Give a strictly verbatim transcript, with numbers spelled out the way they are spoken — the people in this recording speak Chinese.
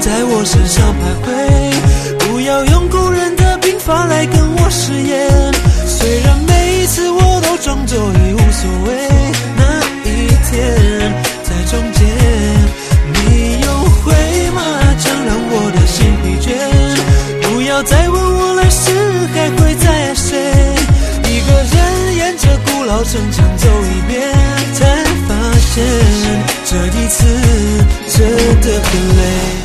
在我身上徘徊，不要用古人的兵法来跟我誓言。虽然每一次我都装作已无所谓，那一天在中间，你又会吗？将让我的心疲倦。不要再问我来世还会再爱谁，一个人沿着古老城墙走一遍，才发现这一次真的很累。